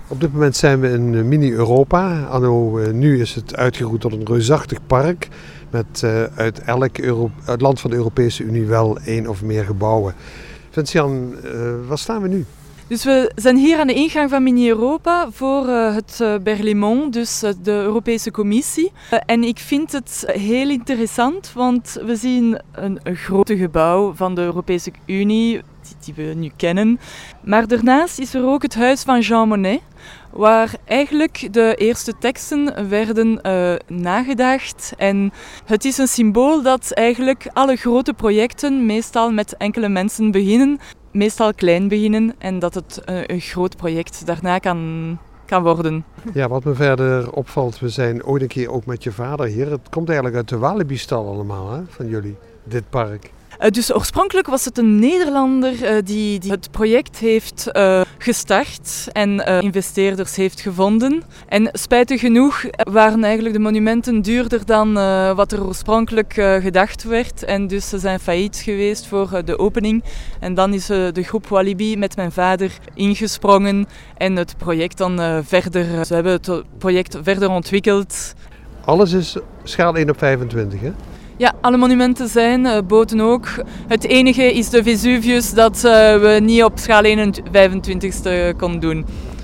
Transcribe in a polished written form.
Op dit moment zijn we in mini-Europa. Anno nu is het uitgegroeid tot een reusachtig park met uit elk land van de Europese Unie wel 1 of meer gebouwen. Vincian, waar staan we nu? Dus we zijn hier aan de ingang van Mini-Europa voor het Berlaymont, dus de Europese Commissie. En ik vind het heel interessant, want we zien een grote gebouw van de Europese Unie, die we nu kennen. Maar daarnaast is er ook het huis van Jean Monnet, waar eigenlijk de eerste teksten werden nagedacht. En het is een symbool dat eigenlijk alle grote projecten meestal met enkele mensen beginnen. Meestal klein beginnen en dat het een groot project daarna kan worden. Ja, wat me verder opvalt, we zijn ooit een keer ook met je vader hier. Het komt eigenlijk uit de Walibi-stal allemaal, hè, van jullie, dit park. Dus oorspronkelijk was het een Nederlander die het project heeft gestart en investeerders heeft gevonden. En spijtig genoeg waren eigenlijk de monumenten duurder dan wat er oorspronkelijk gedacht werd. En dus ze zijn failliet geweest voor de opening. En dan is de groep Walibi met mijn vader ingesprongen en het project dan verder. Ze hebben het project verder ontwikkeld. Alles is schaal 1 op 25, hè? Ja, alle monumenten zijn, boten ook. Het enige is de Vesuvius dat we niet op schaal 1 en 25ste konden doen.